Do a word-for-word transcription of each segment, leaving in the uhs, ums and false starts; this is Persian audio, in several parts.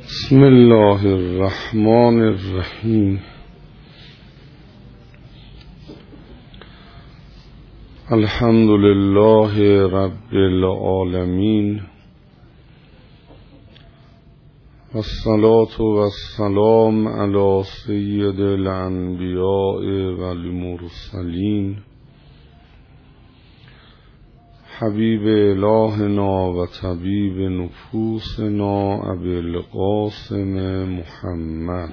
بسم الله الرحمن الرحیم. الحمد لله رب العالمین، والصلاة والسلام علی سید الانبیاء والمرسلین، حبیب الهنا و طبیب نفوسنا ابی القاسم محمد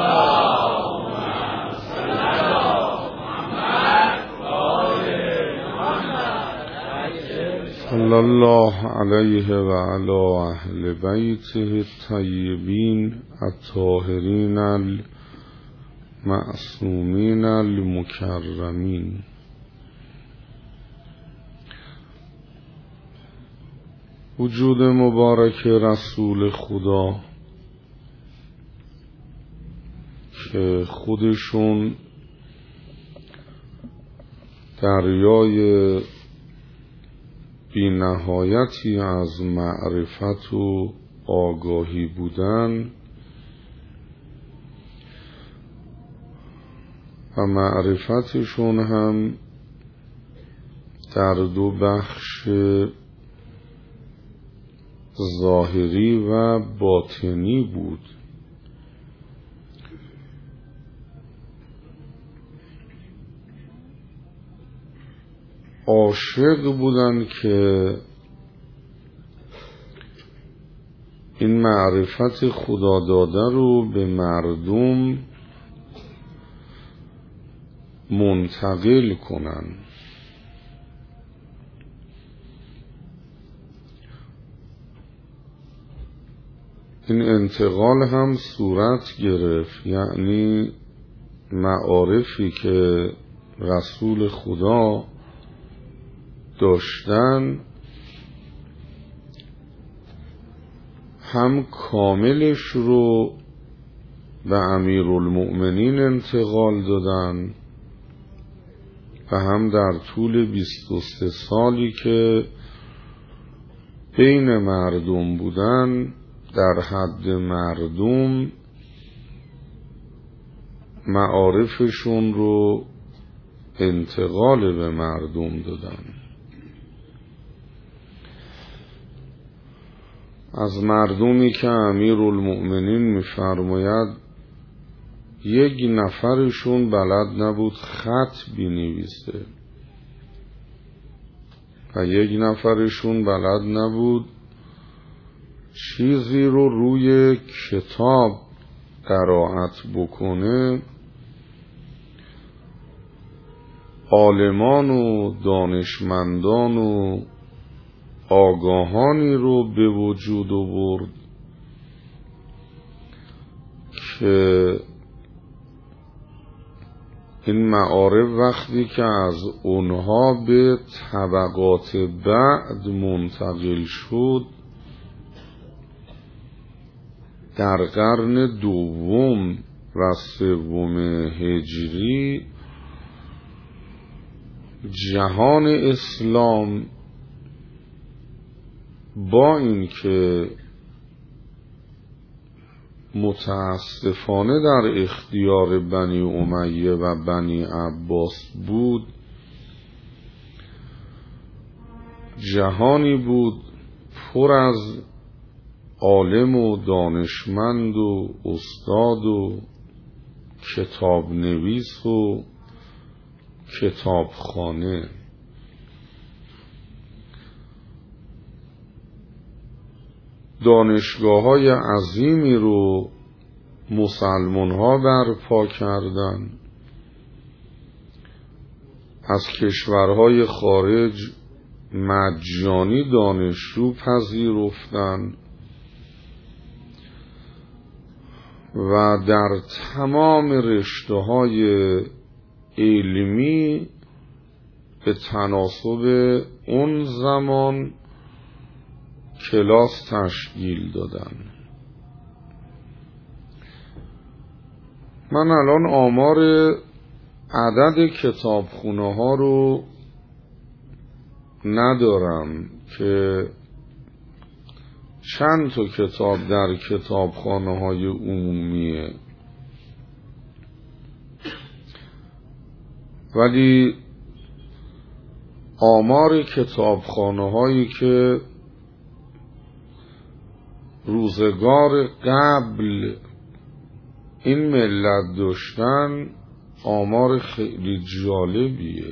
صلی الله علیه و علی اهل بیته الطیبین الطاهرین المعصومین المکرمین. وجود مبارک رسول خدا که خودشون دریای بی نهایتی از معرفت و آگاهی بودن و معرفتشون هم در دو بخش ظاهری و باطنی بود. عاشق بودند که این معرفت خدا داده رو به مردم منتقل کنند. این انتقال هم صورت گرفت، یعنی معارفی که رسول خدا داشتن هم کاملش رو به امیرالمؤمنین انتقال دادن و هم در طول بیست و سه سالی که بین مردم بودن در حد مردم معارفشون رو انتقال به مردم دادن. از مردمی که امیرالمؤمنین می‌فرماید یک نفرشون بلد نبود خط بنویسه و یک نفرشون بلد نبود چیزی رو روی کتاب قرائت بکنه، عالمان و دانشمندان و آگاهانی رو به وجود آورد که این معارف وقتی که از اونها به طبقات بعد منتقل شد در قرن دوم و سوم هجری، جهان اسلام با این که متاسفانه در اختیار بنی امیه و بنی عباس بود، جهانی بود پر از عالم و دانشمند و استاد و کتاب نویس و کتابخانه. دانشگاه های عظیمی رو مسلمان ها برپا کردن، از کشورهای خارج مجانی دانشجو پذیرفتن و در تمام رشته‌های علمی به تناسب اون زمان کلاس تشکیل دادن. من الان آمار عدد کتابخونه ها رو ندارم که چند تا کتاب در کتابخانه های عمومیه، ولی آمار کتابخانه هایی که روزگار قبل این ملت داشتن آمار خیلی جالبیه.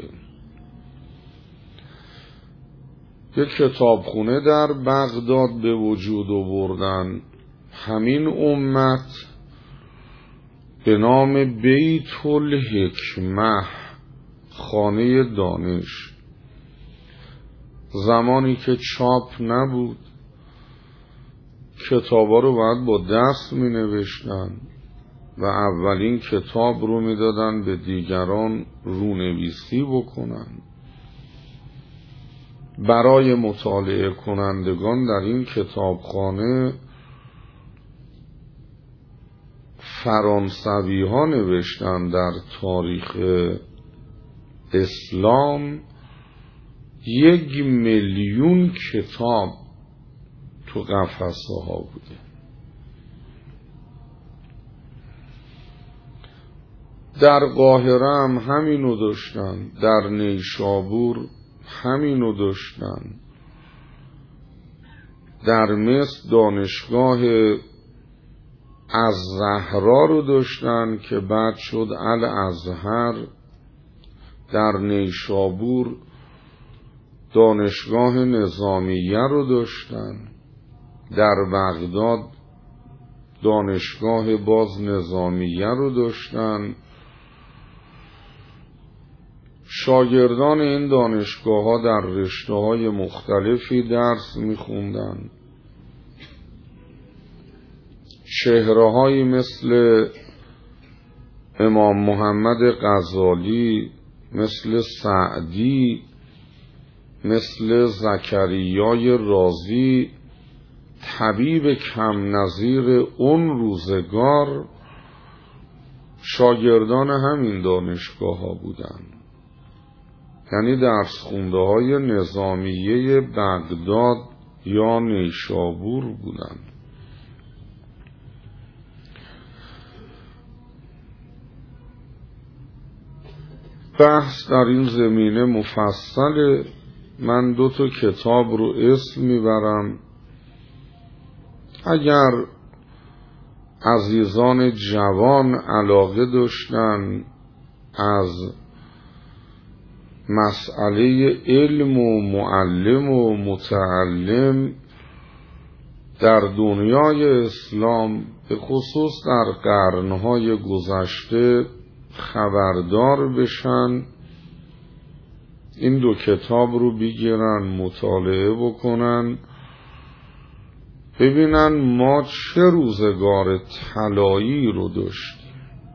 یک کتابخونه در بغداد به وجود آوردن همین امت به نام بیت الحکمه، خانه دانش. زمانی که چاپ نبود کتابا رو باید با دست می نوشتن و اولین کتاب رو می دادن به دیگران رونویسی بکنن. برای مطالعه کنندگان در این کتابخانه فرانسوی ها نوشتن در تاریخ اسلام یک میلیون کتاب تو قفسه ها بوده. در قاهره هم همینو داشتن، در نیشابور همینو داشتن، در مصر دانشگاه الزهرا رو داشتن که بعد شد الازهر، در نیشابور دانشگاه نظامیه رو داشتن، در بغداد دانشگاه باز نظامیه رو داشتن. شاگردان این دانشگاه ها در رشته های مختلفی درس میخوندن. چهره هایی مثل امام محمد غزالی، مثل سعدی، مثل زکریای رازی، طبیب کم نظیر اون روزگار، شاگردان همین دانشگاه ها بودن، یعنی درس خونده های نظامیه بغداد یا نیشابور بودن. بحث در این زمینه مفصله. من دو تا کتاب رو اسم میبرم. اگر عزیزان جوان علاقه داشتن از مسئله علم و معلم و متعلم در دنیای اسلام به خصوص در قرنهای گذشته خبردار بشن، این دو کتاب رو بگیرن مطالعه بکنن، ببینن ما چه روزگار طلایی رو داشتیم.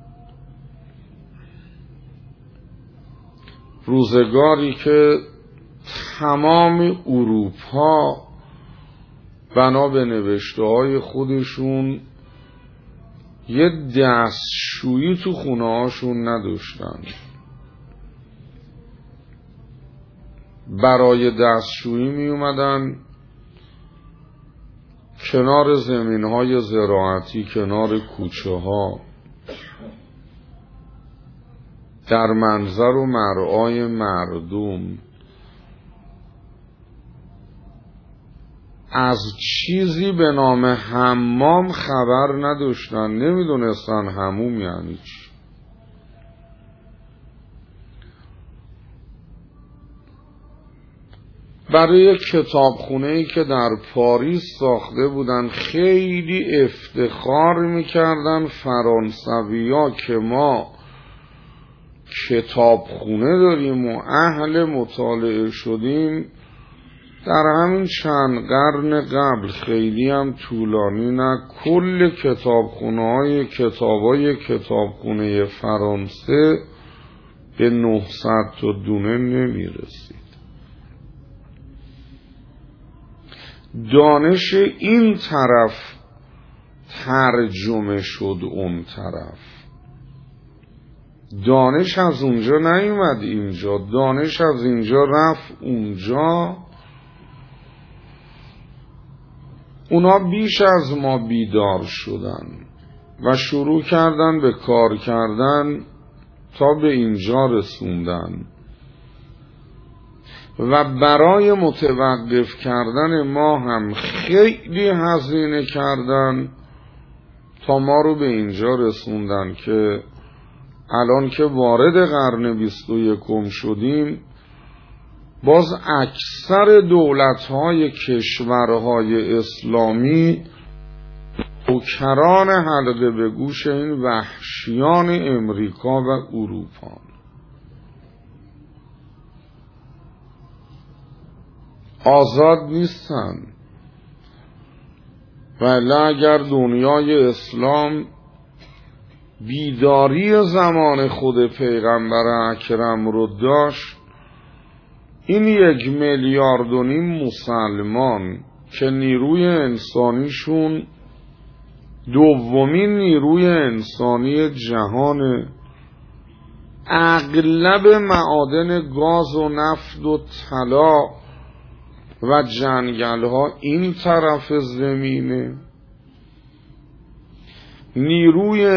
روزگاری که تمام اروپا بنا به نوشته های خودشون یه دستشویی تو خونه هاشون نداشتن. برای دستشویی می اومدن کنار زمین های زراعتی، کنار کوچه ها، در منظر و مرعای مردم. از چیزی به نام حمام خبر نداشتن، نمیدونستن حموم یعنی چی. برای کتابخونه‌ای که در پاریس ساخته بودن خیلی افتخار میکردن فرانسوی‌ها که ما کتابخونه داریم و اهل مطالعه شدیم. در همین چند قرن قبل، خیلی هم طولانی نه، کل کتابخونه های کتاب های کتابخونه فرانسه به نهصد تا دونه نمی رسید. دانش این طرف ترجمه شد اون طرف، دانش از اونجا نیومد اینجا، دانش از اینجا رفت اونجا. اونا بیش از ما بیدار شدن و شروع کردن به کار کردن تا به اینجا رسوندن و برای متوقف کردن ما هم خیلی هزینه کردن تا ما رو به اینجا رسوندن که الان که وارد قرن بیست و یکم شدیم باز اکثر دولت‌های کشورهای اسلامی نوکران حلقه به گوش این وحشیان امریکا و اروپا. آزاد نیستن. ولی اگر دنیای اسلام بیداری زمان خود پیغمبر اکرم رو داشت، این یک میلیارد و نیم مسلمان که نیروی انسانیشون دومین نیروی انسانی جهان، اغلب معادن گاز و نفت و طلا و جنگل ها این طرف زمینه، نیروی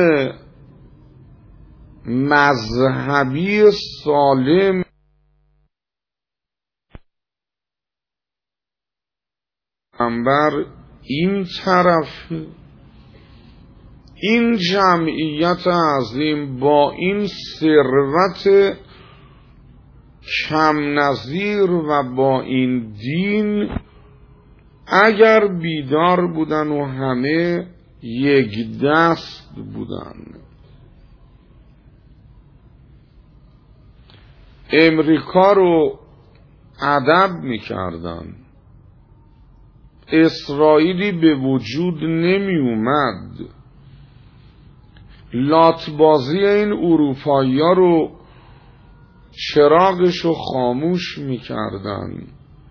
مذهبی سالم پیغمبر این طرف، این جمعیت عظیم با این ثروت کم نظیر و با این دین اگر بیدار بودن و همه یک دست بودن، امریکا رو ادب میکردن، اسرائیلی به وجود نمی اومد، لاتبازی این اروپایی ها رو چراغش رو خاموش میکردن،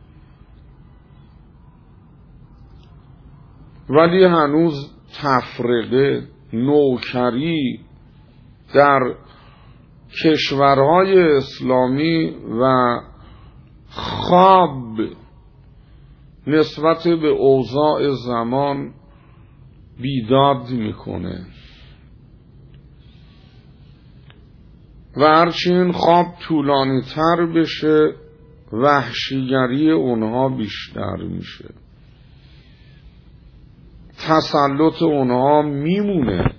ولی هنوز تفرقه، نوکری در کشورهای اسلامی و خواب نسبت به اوضاع زمان بیداد میکنه و هرچی این خواب طولانی تر بشه وحشیگری اونها بیشتر میشه، تسلط اونها میمونه.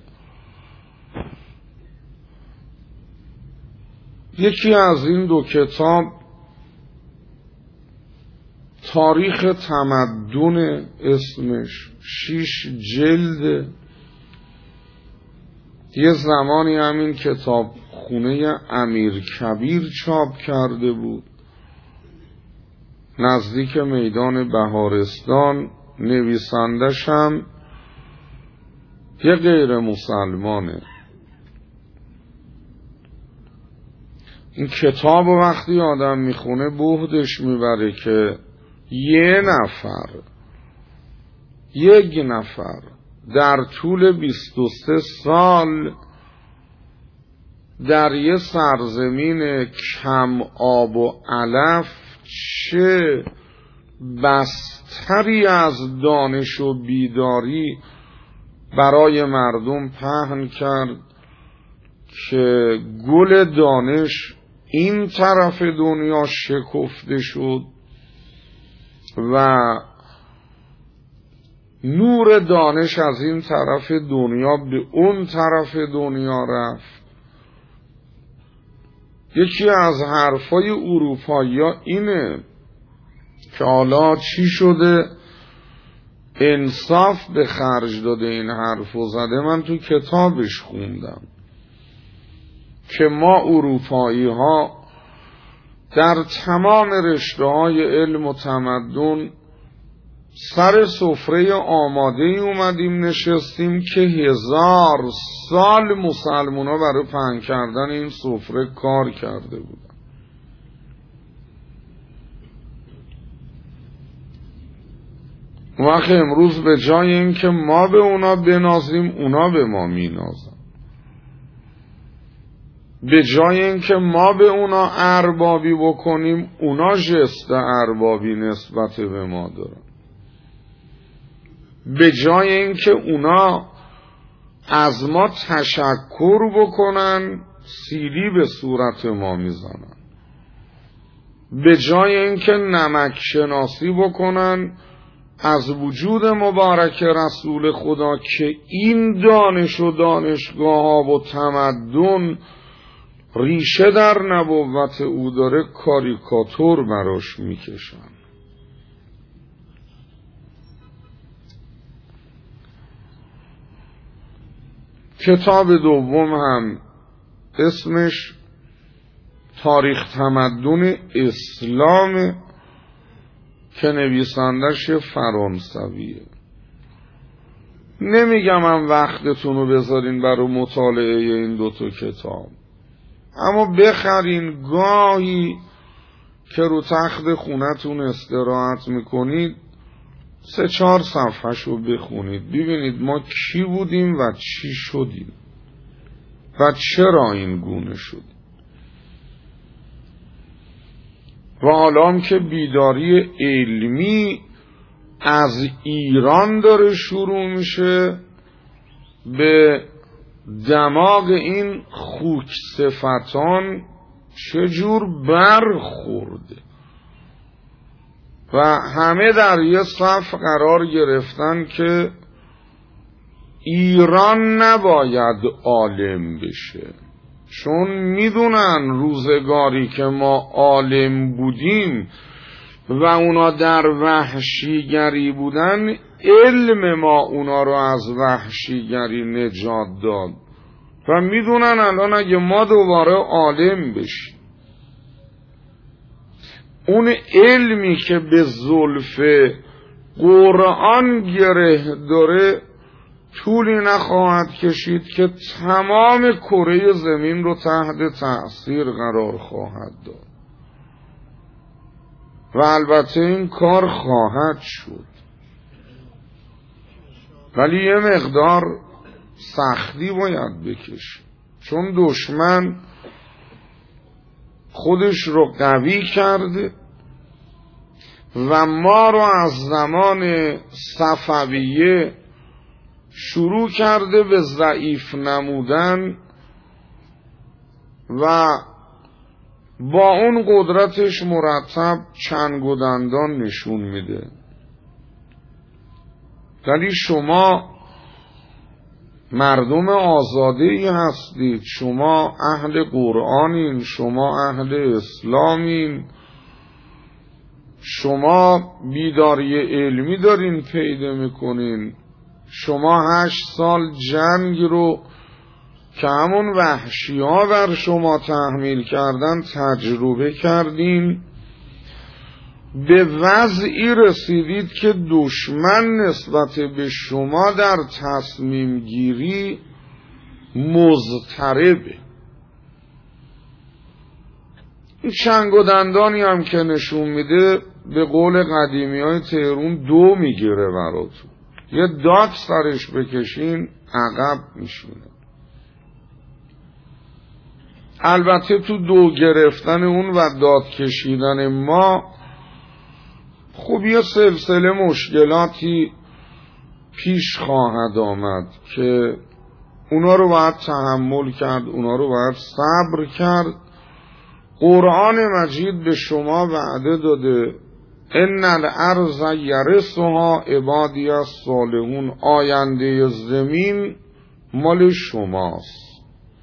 یکی از این دو کتاب تاریخ تمدن اسمش، شیش جلد، یه زمانی همین کتاب خونه امیر کبیر چاپ کرده بود نزدیک میدان بهارستان، نویسندش هم یه غیر مسلمانه. این کتاب وقتی آدم میخونه بهدش میبره که یه نفر یک نفر در طول بیست و سه سال در یه سرزمین کم آب و علف چه بستری از دانش و بیداری برای مردم پهن کرد که گل دانش این طرف دنیا شکفته شد و نور دانش از این طرف دنیا به اون طرف دنیا رفت. یکی از حرفای اروپایی ها اینه که حالا چی شده انصاف به خرج داده این حرفو زده، من تو کتابش خوندم که ما اروپایی ها در تمام رشته های علم و تمدن سر سفره آماده ای اومدیم نشستیم که هزار سال مسلمان ها برای پهن کردن این سفره کار کرده بودن. وقت امروز به جای این که ما به اونا بنازیم اونا به ما مینازن، به جای این که ما به اونا اربابی بکنیم اونا ژست اربابی نسبت به ما دارن. به جای اینکه اونا از ما تشکر بکنن سیلی به صورت ما میزنن، به جای اینکه نمک شناسی بکنن از وجود مبارک رسول خدا که این دانش و دانشگاه ها و تمدن ریشه در نبوت او داره، کاریکاتور براش میکشن. کتاب دوم هم اسمش تاریخ تمدن اسلام که نویسندش فرانسویه. نمیگم من وقتتون رو بذارین برای مطالعه این دوتا کتاب، اما بخرین، گاهی که رو تخت خونتون استراحت میکنید سه چهار صفحه شو بخونید، ببینید ما کی بودیم و چی شدیم و چرا این گونه شدیم. و حالا که بیداری علمی از ایران داره شروع میشه، به دماغ این خوک صفتان چجور برخورده و همه در یه صف قرار گرفتن که ایران نباید عالم بشه، چون میدونن روزگاری که ما عالم بودیم و اونا در وحشیگری بودن، علم ما اونا رو از وحشیگری نجات داد و میدونن الان اگه ما دوباره عالم بشیم، اون علمی که به زلف قرآن گره داره طولی نخواهد کشید که تمام کره زمین رو تحت تأثیر قرار خواهد داد و البته این کار خواهد شد، ولی یه مقدار سختی باید بکشه، چون دشمن خودش رو قوی کرده و ما رو از زمان صفویه شروع کرده به ضعیف نمودن و با اون قدرتش مرتب چنگ و دندان نشون میده. ولی شما مردم آزاده‌ای هستید، شما اهل قرآنین، شما اهل اسلامین، شما بیداری علمی دارین پیدا میکنین، شما هشت سال جنگ رو که همون وحشی ها بر شما تحمیل کردن تجربه کردین، به وضعی رسیدید که دشمن نسبت به شما در تصمیم گیری مضطربه. این چنگ و دندانی هم که نشون میده به قول قدیمی های تهرون دو میگیره براتون، یه داد سرش بکشین عقب میشونه. البته تو دو گرفتن اون و داد کشیدن ما خب یه سلسله مشکلاتی پیش خواهد آمد که اونا رو باید تحمل کرد، اونا رو باید صبر کرد. قرآن مجید به شما وعده داده ان الارض یرثها عبادی الصالحون، آینده زمین مال شماست،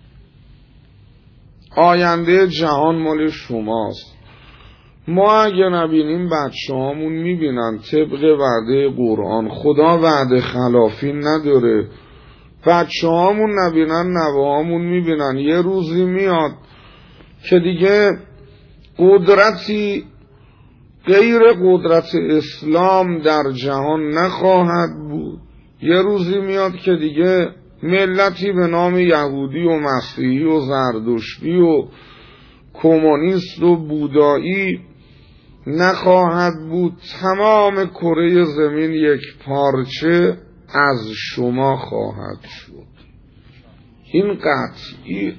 آینده جهان مال شماست. ما اگه نبینیم بچه هامون میبینن طبق وعده قرآن، خدا وعده خلافی نداره، بچه هامون نبینن نوه هامون میبینن. یه روزی میاد که دیگه قدرتی غیر قدرت اسلام در جهان نخواهد بود. یه روزی میاد که دیگه ملتی به نام یهودی و مسیحی و زردشتی و کمونیست و بودایی نخواهد بود، تمام کره زمین یک پارچه از شما خواهد شد. این قطعی.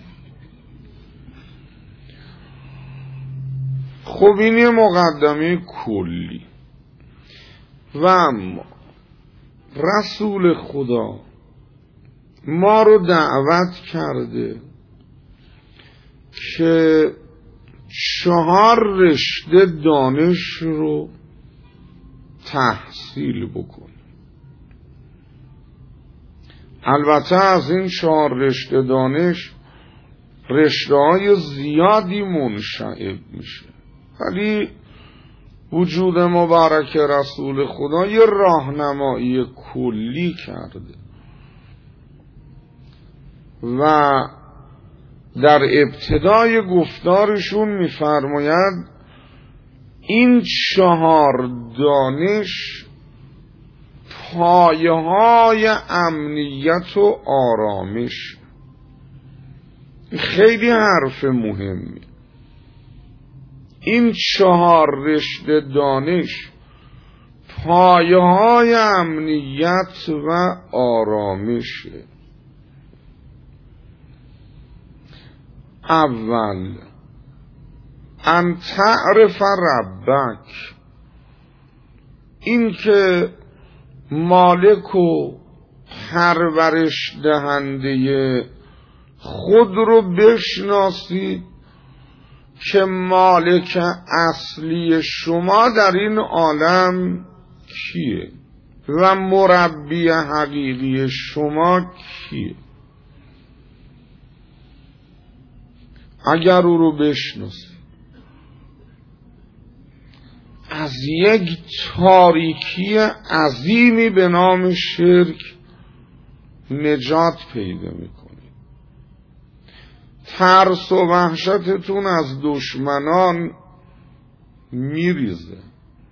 خب این یه مقدمه کلی. و اما رسول خدا ما رو دعوت کرده که چهار رشته دانش رو تحصیل بکنیم. البته از این چهار رشته دانش رشته های زیادی منشعب میشه، ولی وجود مبارک رسول خدا یه راهنمایی کلی کرده و در ابتدای گفتارشون میفرماید این چهار دانش پایه های امنیت و آرامش. خیلی حرف مهمی. این چهار رشته دانش پایه های امنیت و آرامشه. اول ان تعرف ربک، این که مالک و پرورش دهنده خود رو بشناسید که مالک اصلی شما در این عالم کیه و مربی حقیقی شما کیه. اگر او رو بشناسید از یک تاریکی عظیمی به نام شرک نجات پیدا میکنید. ترس و وحشتتون از دشمنان میریزه.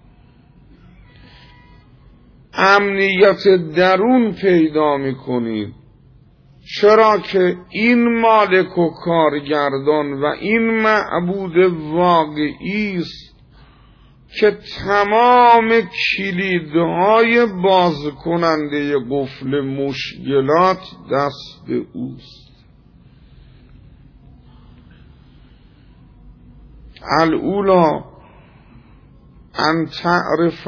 امنیت درون پیدا میکنید، چرا که این مالک و کارگردان و این معبود واقعی است که تمام کلیدهای باز کننده قفل مشکلات دست اوست. الاولا ان تعرف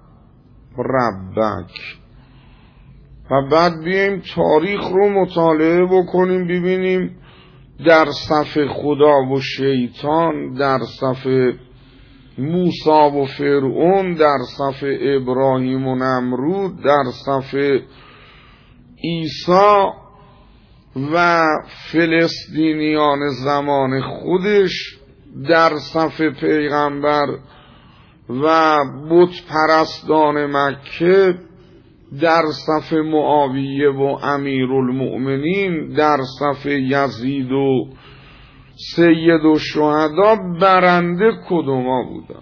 ربک. و بعد بیایم تاریخ رو مطالعه بکنیم، ببینیم در صف خدا و شیطان، در صف موسی و فرعون، در صف ابراهیم و نمرود، در صف عیسی و فلسطینیان زمان خودش، در صف پیغمبر و بت پرستان مکه، در صف معاویه و امیرالمؤمنین، در صف یزید و سید و شهدا، برنده کدوما بودن؟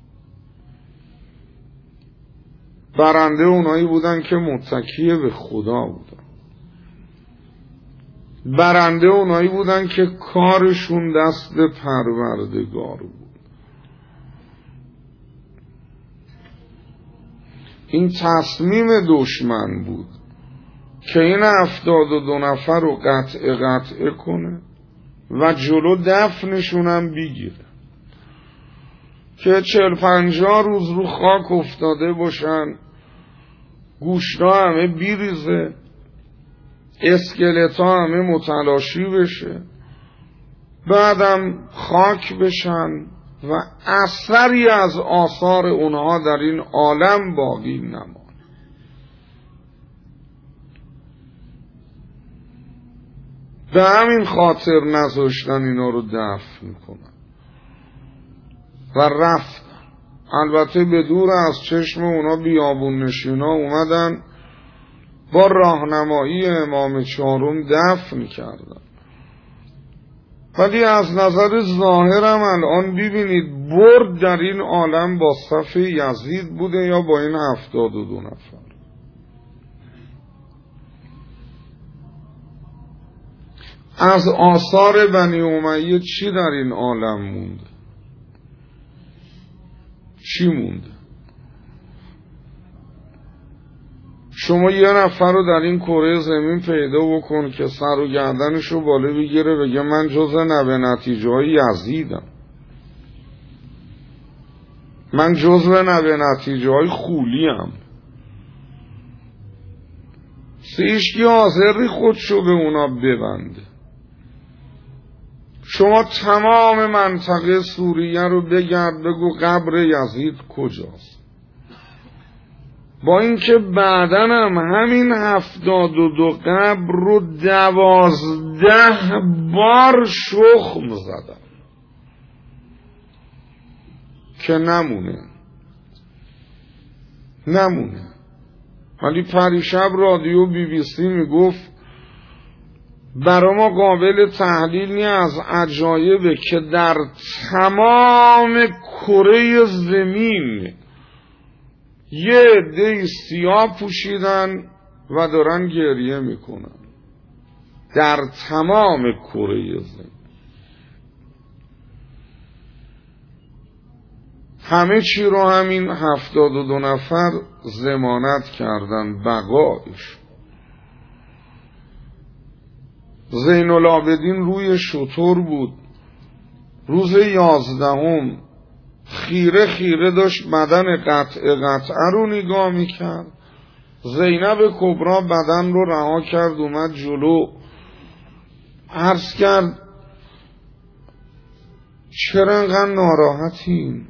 برنده اونایی بودن که متکی به خدا بودن. برنده اونایی بودن که کارشون دست پروردگار بود. این تصمیم دشمن بود که این هفتاد و دو نفر رو قطع قطع کنه و جلو دفنشون هم بگیره که چل پنجاه روز رو خاک افتاده باشن، گوشتا همه بیریزه، اسکلتا همه متلاشی بشه، بعدم خاک بشن و اثری از آثار اونها در این عالم باقی نماند. به همین خاطر نذاشتن اینا رو دفن کنن و رفتن. البته به دور از چشم اونا بیابون نشینا اومدن با راهنمایی امام چهارم دفن کردن. ولی از نظر ظاهرم الان ببینید برد در این عالم با صف یزید بوده یا با این هفتاد و دو نفر. از آثار بنی امیه چی در این عالم مونده؟ چی مونده؟ شما یه نفر رو در این کره زمین پیدا بکن که سر و گردنش رو بالا بگیره بگه من جزء نبه نتیجه های یزیدم، من جزء نبه نتیجه های خولیم، هیچکی حاضری خودشو به اونا ببنده. شما تمام منطقه سوریه رو بگرد بگو قبر یزید کجاست، با اینکه بعدن هم همین هفتاد و دو قبر رو دوازده بار شخم زدم که نمونه نمونه ولی پریشب رادیو بی بی سی میگفت برای ما قابل تحلیل نی از عجایبه که در تمام کره زمین یه عده سیاه پوشیدن و دارن گریه میکنن در تمام کره زمین. همه چی رو همین هفتاد و دو نفر ضمانت کردن بقایش. زین العابدین روی شتر بود، روز یازدهم خیره خیره داشت بدن قطعه قطعه رو نگاه میکرد. زینب کبرا بدن رو رها کرد اومد جلو، عرض کرد چرا انقدر ناراحتین؟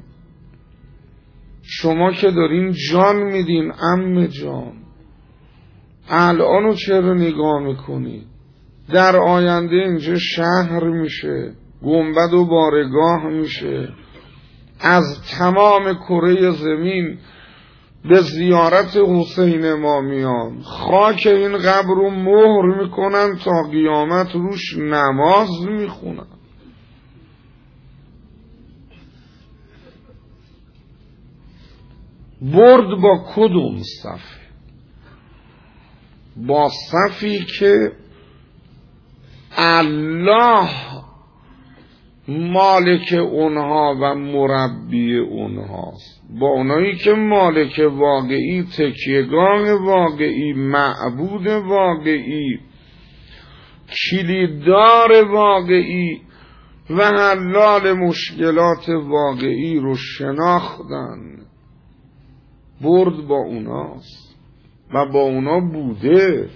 شما که دارین جان میدین عمه جان، الانو چرا نگاه میکنید؟ در آینده اینجا شهر میشه، گنبد و بارگاه میشه، از تمام کره زمین به زیارت حسین ما میان، خاک این قبر رو مهر میکنن تا قیامت روش نماز میخونن. برد با کدوم صفی؟ با صفی که الله مالک اونها و مربی اونهاست، با اونایی که مالک واقعی، تکیهگاه واقعی، معبود واقعی، کلیددار واقعی و حلال مشکلات واقعی رو شناختن. برد با اوناست و با اونا بوده.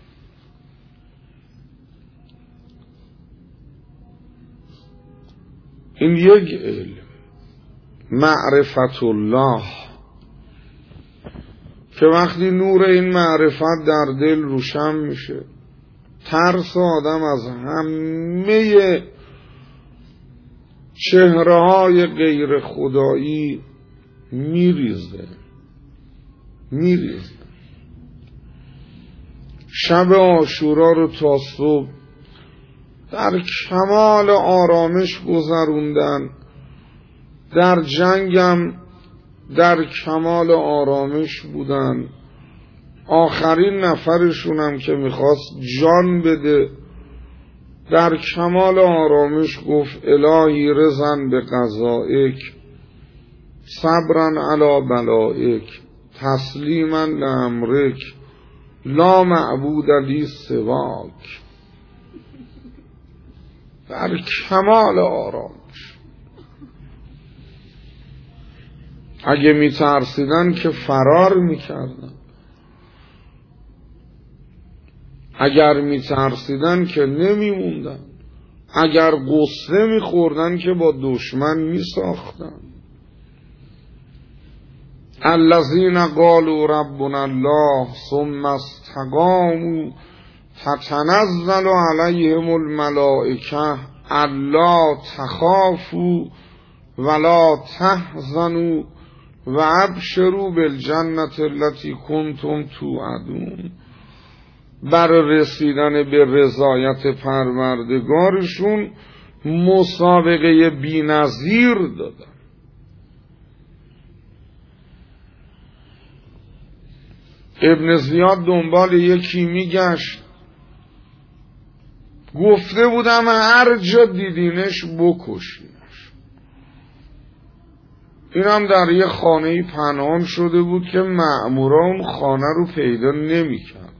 این یک علم، معرفت الله، که وقتی نور این معرفت در دل روشن میشه ترس آدم از همه چهره های غیر خدایی میریزه میریزه شب عاشورا رو تا صبح در کمال آرامش گذروندن، در جنگم در کمال آرامش بودن. آخرین نفرشونم که میخواست جان بده در کمال آرامش گفت الهی رضا به قضائک، صبرا علی بلائک، تسلیما لامرک، لا معبود لی سواک. در کمال آرامش. اگه میترسیدن که فرار میکردن، اگر میترسیدن که نمیموندن، اگر غصه میخوردن که با دشمن میساختن. الذین قالوا ربنا الله ثم استقاموا تتنزل علیهم الملائکه الا تخافوا ولا تحزنوا و ابشروا بالجنة التي کنتم توعدون. برای رسیدن به رضایت پروردگارشون مسابقه بی‌نظیر دادن. ابن زیاد دنبال یکی میگشت، گفته بودم هر جا دیدینش بکشینش. این هم در یه خانه‌ای پنهان شده بود که مأمورا اون خانه رو پیدا نمی کرد.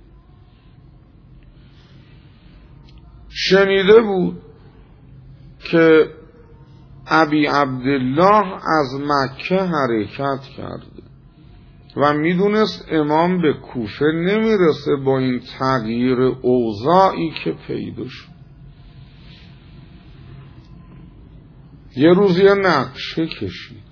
شنیده بود که ابی عبدالله از مکه حرکت کرده و میدونست امام به کوفه نمیرسه با این تغییر اوضاعی که پیدا شد. یه روز یه نقشه کشید،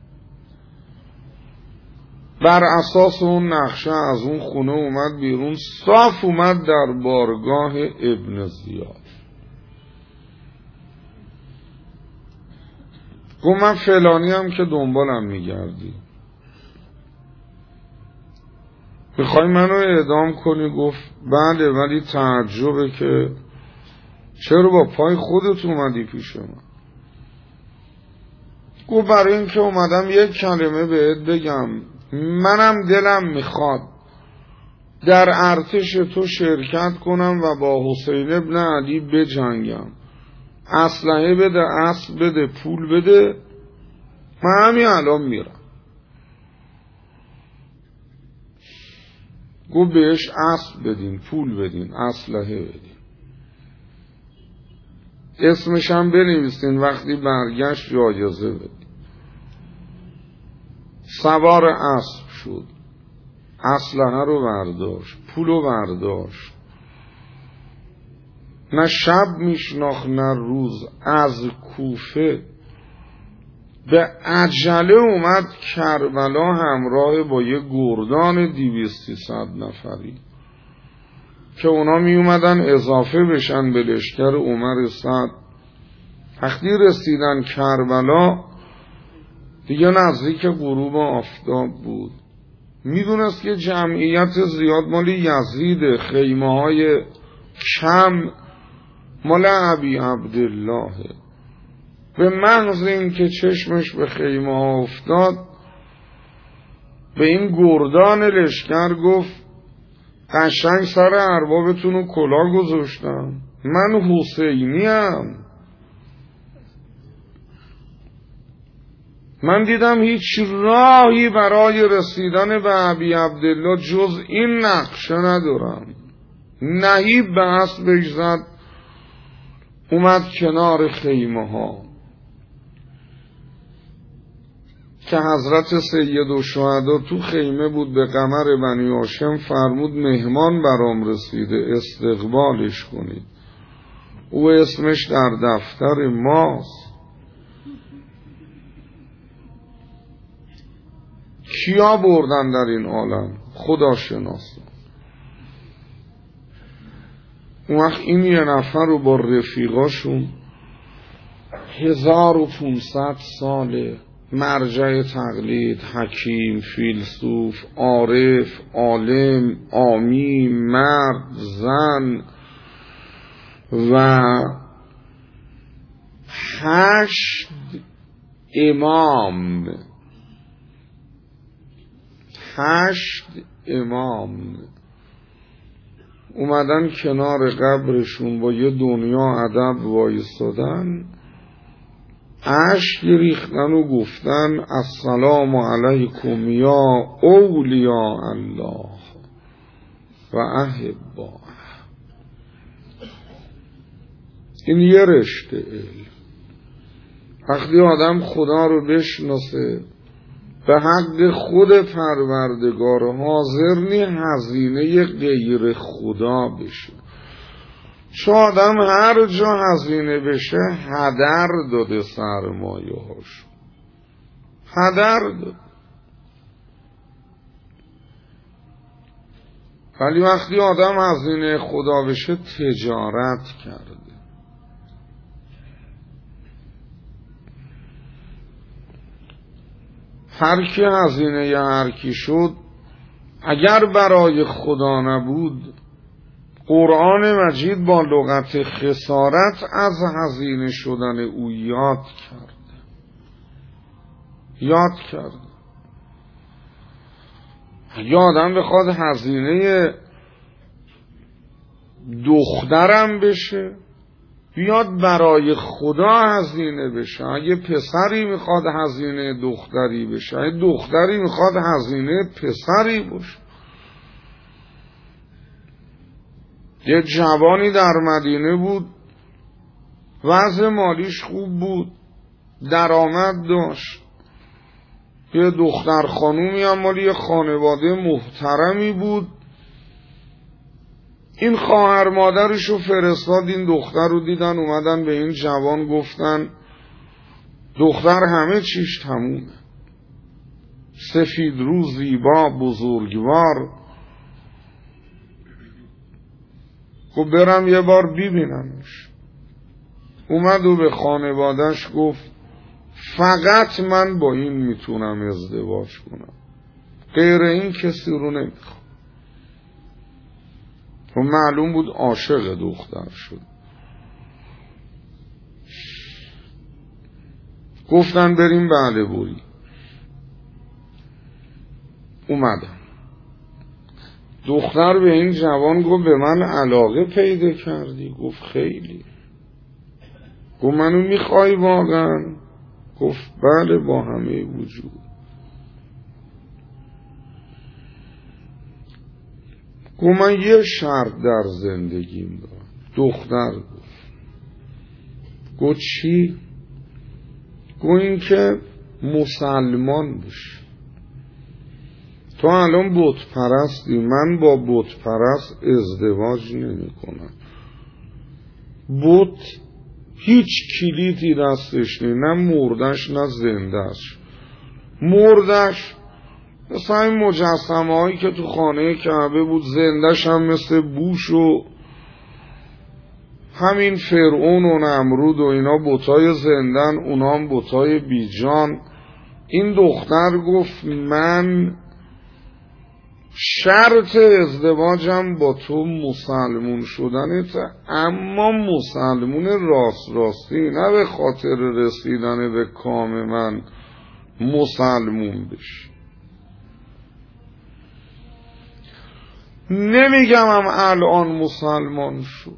بر اساس اون نقشه از اون خونه اومد بیرون، صاف اومد در بارگاه ابن زیاد. گفت من فلانی هم که دنبالم میگردی، میخوای منو اعدام کنی؟ گفت بله، ولی تعجبه که چرا با پای خودت اومدی پیش من؟ گفت برای اینکه اومدم یک کلمه بهت بگم، منم دلم میخواد در ارتش تو شرکت کنم و با حسین ابن علی بجنگم، اسلحه بده، اسب بده، پول بده، من همین الان میرم. گفت بهش اسب بدین، پول بدین، اسلحه بدین، اسمش هم بنویسین، وقتی برگشت جایزه بدین. سوار اسب شد، اسلحه رو برداشت، پول رو برداشت، نه شب میشناخت نه روز، از کوفه به عجله اومد کربلا همراه با یه گردان دیویستی صد نفری که اونا می اومدن اضافه بشن به لشکر عمر سعد. وقتی رسیدن کربلا دیگه نزدیک غروب آفتاب بود، میدونست که جمعیت زیاد مال یزید، خیمه های کم مال ابی عبدالله. به محض این که چشمش به خیمه ها افتاد، به این گردان لشکر گفت قشنگ سر اربابتون رو کلاه گذاشتم، من حسینیم، من دیدم هیچ راهی برای رسیدن به ابی عبدالله جز این نقشه ندارم. نهیب به اسبش زد، اومد کنار خیمه ها که حضرت سید الشهدا تو خیمه بود، به قمر بنی هاشم فرمود مهمان برام رسیده، استقبالش کنید، او اسمش در دفتر ماست. کیا بردن در این عالم؟ خدا شناسه. اون وقت این یه نفر رو با رفیقاشون هزار و پونصد ساله مرجع تقلید، حکیم، فیلسوف، عارف، عالم، عامی، مرد، زن و هشت امام هشت امام اومدن کنار قبرشون با یه دنیا ادب وایستادن، اشک ریختن و گفتن السلام علیکم یا اولیاء الله و احباء. این یه رشته علم. وقتی آدم خدا رو بشناسه، به حق خود پروردگار حاضر نی هزینه غیر خدا بشه. چون آدم هر جا هزینه بشه هدر داده، سرمایه هاشو هدر داده. ولی وقتی آدم هزینه خدا بشه تجارت کرده. هر کی هزینه هر کی شد، اگر برای خدا نبود، قرآن مجید با لغت خسارت از هزینه شدن او یاد کرده یاد کرده اگه آدم بخواد هزینه دخترم بشه، بیاد برای خدا هزینه بشه. اگه پسری میخواد هزینه دختری بشه، اگه دختری میخواد هزینه پسری باشه. یه جوانی در مدینه بود، وضع مالیش خوب بود، درآمد داشت، یه دختر خانومی هم مالی یه خانواده محترمی بود. این خواهر مادرشو فرستاد، این دختر رو دیدن، اومدن به این جوان گفتن دختر همه چیش تمومه، سفید رو، زیبا، بزرگوار. خب برم یه بار ببینمش. اومد و به خانواده‌اش گفت فقط من با این میتونم ازدواج کنم، غیر این کسی رو نمیخوام. و معلوم بود عاشق دختر شد. گفتن بریم. بله بری. اومدم. دختر به این جوان گفت به من علاقه پیدا کردی؟ گفت خیلی. گفت منو میخوای واقعا؟ گفت بله با همه وجود. گفت من یه شرط در زندگیم دارم. دختر گفت گفت چی؟ گفت این که مسلمان بشی. تو الان بت پرستی، من با بت پرست ازدواج نمی کنم. بت هیچ کلیدی دستش نی، نه مردش نه زندهش. مردش مثل این مجسمه هایی که تو خانه کعبه بود، زندش هم مثل بوش و همین فرعون و نمرود و اینا بتای زندن، اونا هم بتای بیجان. این دختر گفت من شرط ازدواجم با تو مسلمون شدنت، اما مسلمون راست راستی، نه به خاطر رسیدن به کام من مسلمون بشی. نمیگم هم الان مسلمان شو،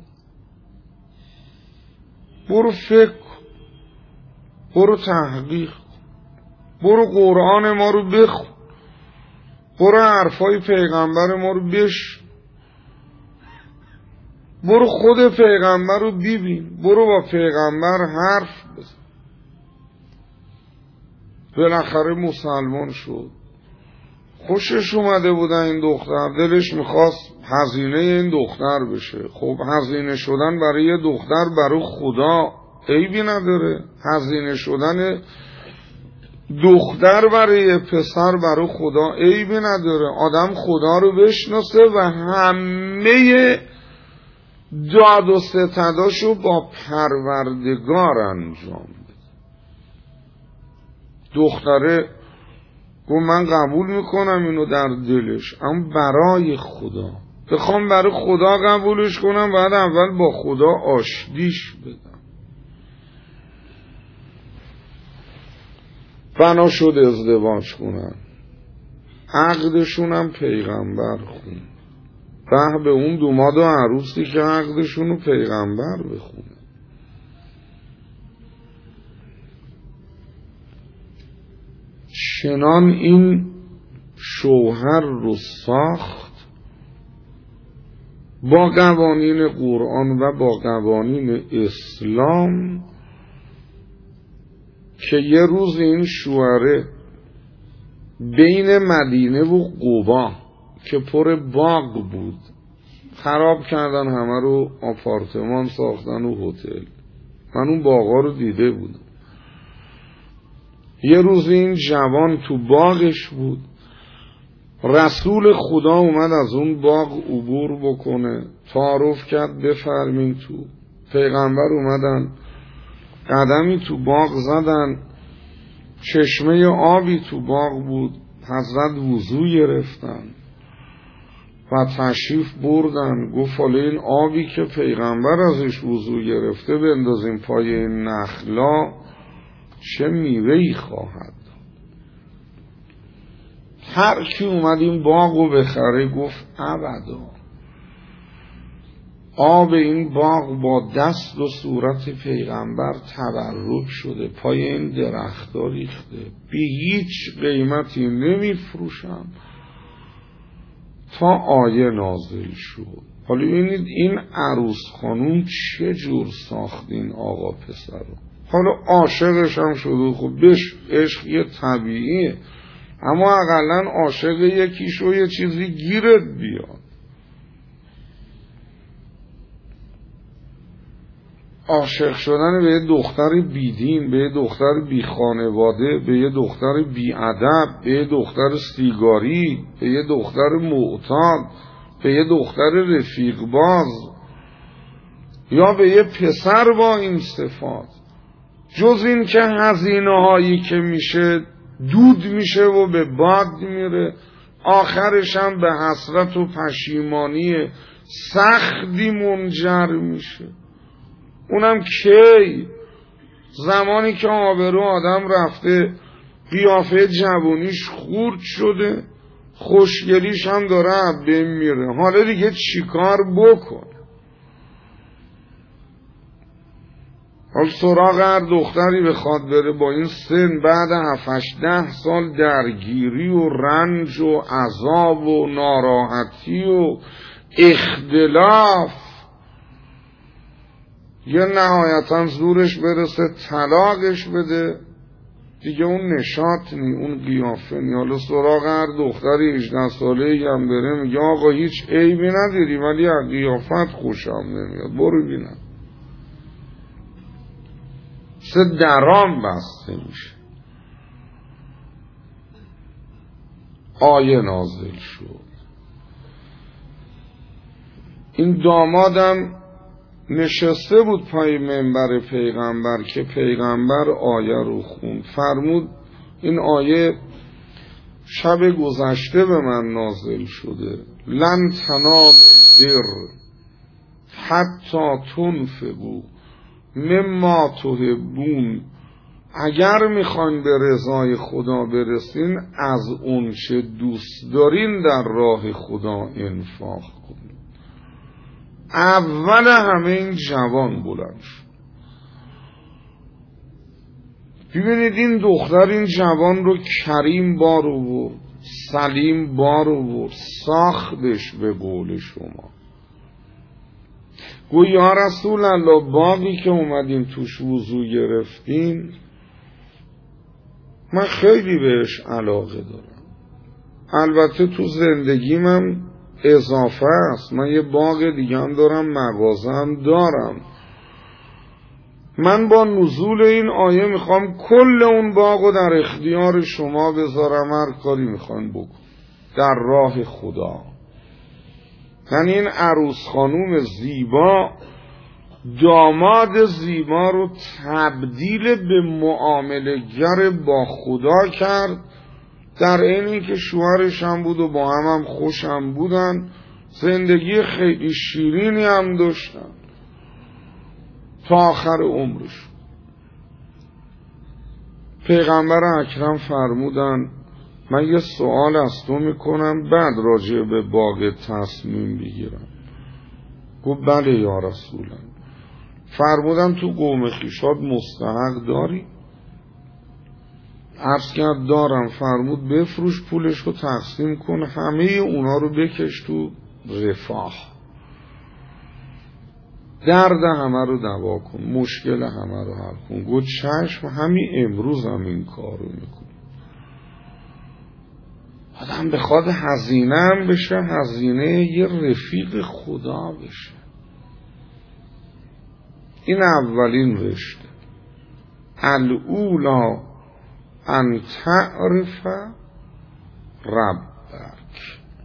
برو فکر، برو تحقیق، برو قرآن ما رو بخون، برو حرفای پیغمبر ما رو بش، برو خود پیغمبر رو ببین، برو با پیغمبر حرف بزن. بالاخره مسلمان شد. خوشش اومده بودن این دختر، دلش میخواست هزینه این دختر بشه. خب هزینه شدن برای یه دختر برای خدا عیبی نداره، هزینه شدن دختر برای پسر برای خدا عیبی نداره. آدم خدا رو بشناسه و همه داد و ستداشو با پروردگار انجام بده. دختره گفت من قبول میکنم اینو در دلش، اما برای خدا. بخوام برای خدا قبولش کنم بعد اول با خدا آشتیش بدم. بنا شد ازدواج کنن. عقدشون هم پیغمبر خون. به به اون دوماد و عروسی که عقدشون رو پیغمبر بخونه. چنان این شوهر رو ساخت با قوانین قرآن و با قوانین اسلام که یه روز این شوهره بین مدینه و قبا که پر باغ بود خراب کردن، همه رو آپارتمان ساختن و هتل. من اون باغا رو دیده بودم. یه روز این جوان تو باغش بود، رسول خدا اومد از اون باغ عبور بکنه، تعارف کرد بفرمین تو. پیغمبر اومدن قدمی تو باغ زدن، چشمه آبی تو باغ بود، حضرت وضو گرفتن و تشریف بردن. گفت حالا این آبی که پیغمبر ازش وضو گرفته بندازیم پای این نخلا، چه میوه‌ای خواهد. هر کی اومد این باغو بخره گفت ابدا. آب این باغ با دست و صورت پیغمبر تبرک شده، پای این درخت‌ها ریخته، به هیچ قیمتی نمیفروشم تا آیه نازل شد. حالا ببینید این عروس خانوم چه جور ساختین آقا پسر رو. حالا عاشقش هم شده. خب بش عشق یه طبیعیه، اما اقلن عاشق یکیش و یه چیزی گیرت بیاد. عاشق شدن به یه دختر بیدین، به یه دختر بی خانواده، به یه دختر بی ادب، به یه دختر سیگاری، به یه دختر معتاد، به یه دختر رفیق باز، یا به یه پسر با این صفات، جز این که هزینه هایی که میشه دود میشه و به باد میره، آخرش هم به حسرت و پشیمانی سختی منجر میشه. اونم کی؟ زمانی که آبرو آدم رفته، قیافه جوانیش خورد شده، خوشگلیش هم داره به میره، حالا دیگه چیکار بکن؟ حال سراغ هر دختری بخواد بره با این سن، بعد هفتش ده سال درگیری و رنج و عذاب و ناراحتی و اختلاف، یه نهایتا زورش برسه طلاقش بده، دیگه اون نشاط نی، اون قیافه نی. حالا سراغ هر دختری هجده ساله هم بره میگه آقا هیچ عیبی نداری ولی از قیافت خوشم نمیاد، برو بینم. سه درام بسته میشه. آیه نازل شد. این دامادم نشسته بود پای منبر پیغمبر که پیغمبر آیه رو خوند. فرمود این آیه شب گذشته به من نازل شده. لن تنالوا البر حتی تنفقوا مما تحبون. اگر میخواین به رضای خدا برسین، از اون چه دوست دارین در راه خدا انفاق کنین. اول همه این جوان بلند شد. ببینید این دختر این جوان رو کریم بار آورد، سلیم بار آورد، ساختش به قول شما. گوی یا رسول الله باقی که اومدیم توش وضو گرفتیم من خیلی بهش علاقه دارم، البته تو زندگیمم اضافه است، من یه باغ دیگه هم دارم، مغازه هم دارم. من با نزول این آیه میخوام کل اون باغو در اختیار شما بذارم، هر کاری میخوام بکن در راه خدا. یعنی این عروس خانوم زیبا داماد زیبا رو تبدیل به معامله‌گر با خدا کرد، در این این که شوهرش هم بود و با هم هم خوش هم بودن، زندگی خیلی شیرینی هم داشتن تا آخر عمرش. پیغمبر اکرم فرمودن من یه سوال از تو میکنم بعد راجع به باغ تصمیم بگیرم. گفت بله یا رسول الله. فرمودن تو قوم خویشات مستحق داری؟ عرض کرد دارم. فرمود بفروش پولش رو تقسیم کن، همه اونا رو بکش تو رفاه، درد همه رو دوا کن، مشکل همه رو حل کن. گفت چشم، همین امروز هم این کار رو میکن. آدم بخواد هزینه هم بشه، هزینه یه رفیق خدا بشه. این اولین رشته. الاولا ان تعرف ربک.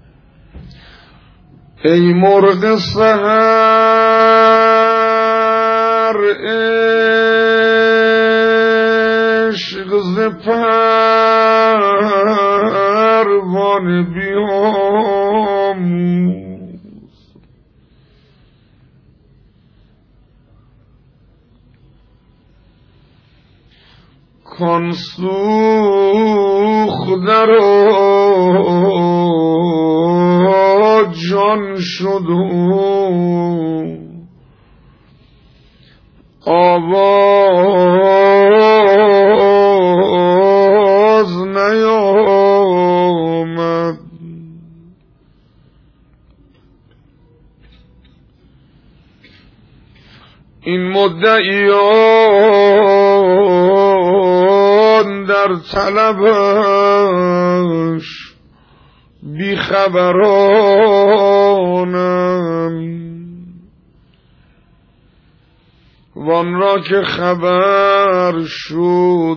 ای مرغ سحر عشق ز پروانه بیاموز. کان سوخته را جان شد آواز نیامد. این مدعیان در در طلبش بیخبرانم وان را که خبر شد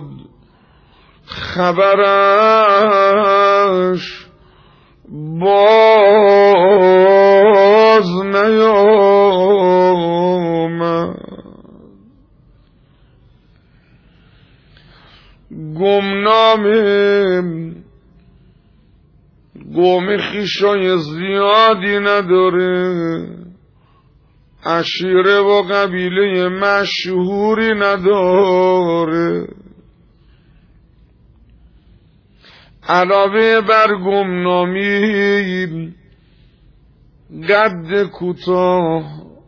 خبرش باز نیامد گمنامه گم خویشای زیادی نداره عشیره و قبیله مشهوری نداره علاوه بر گمنامی قد کوتاه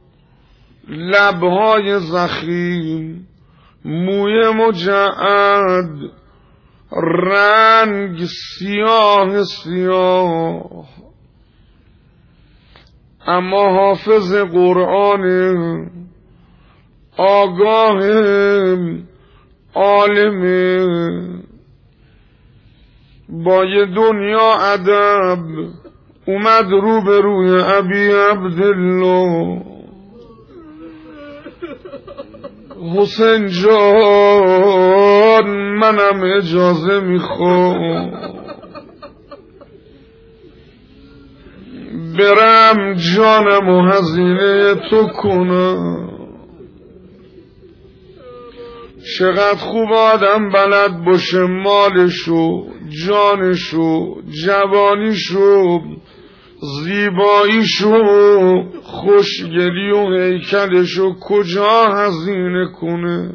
لبهای ضخیم موی مجعد رنگ سیاه سیاه اما حافظ قرآن آگاه عالم با یه دنیا ادب اومد رو به روی ابی عبدالله حسین جان منم اجازه میخوام برم جانم و هزینه تو کنم چقدر خوب آدم بلد باشه مالشو جانشو جوانیشو زیباییشو خوشگلی و هیکلشو کجا هزینه کنه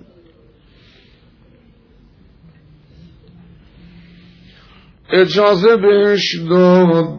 اجازه بهش داد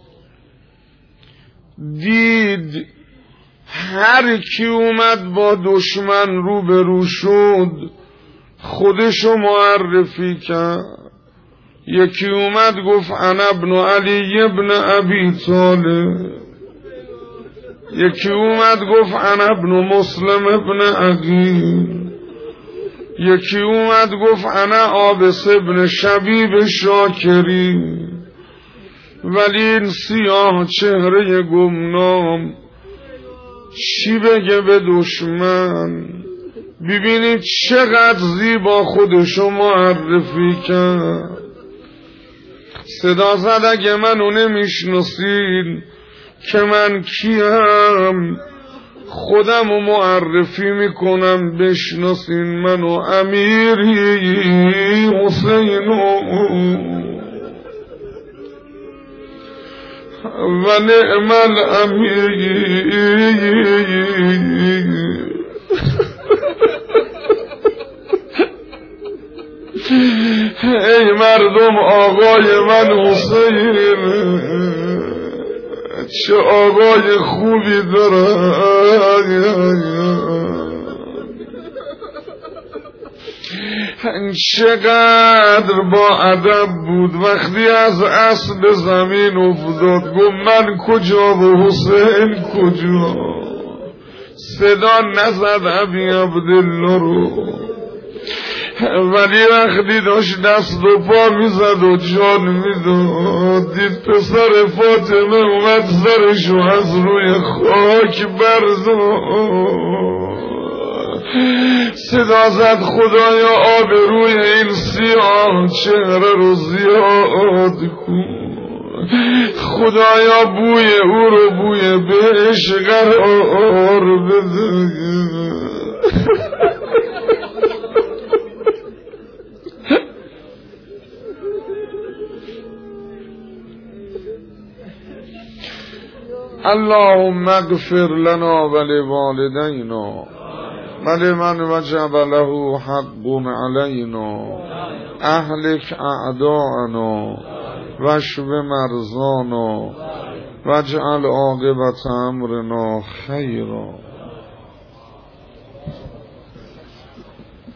دید هر کی اومد با دشمن روبرو شد خودشو معرفی کرد یکی اومد گفت انا ابن علی ابن ابی طالب یکی اومد گفت انا ابن مسلم ابن عقیل یکی اومد گفت انا عابس ابن شبیب شاکری ولی این سیاه چهره گمنام چی بگه به دشمن ببینید چقدر زیبا خودشو معرفی کرد صدا زد اگه منو نمیشناسین که من کیم خودمو معرفی میکنم بشناسین منو امیری حسینو و نعم الامیر ای مردم آقای من حسین چه آقای خوبی دارن چقدر با ادب بود وقتی از اسب زمین افتاد گفت من کجا و حسین کجا صدا نزد ابی عبدالله رو ولی وقتی داشت دست و پا میزد و جان میداد دید پسر فاطمه اومد سرشو از روی خاک برداشت صدا زد خدایا آبروی این سیاه چهره رو زیاد کن خدایا بوی او رو بوی بهش قرار بده اللهم اغفر لنا ولوالدينا ولمن وجب له حق علينا اهلك اعداءنا واشف مرضانا واجعل عاقبة امرنا خيرا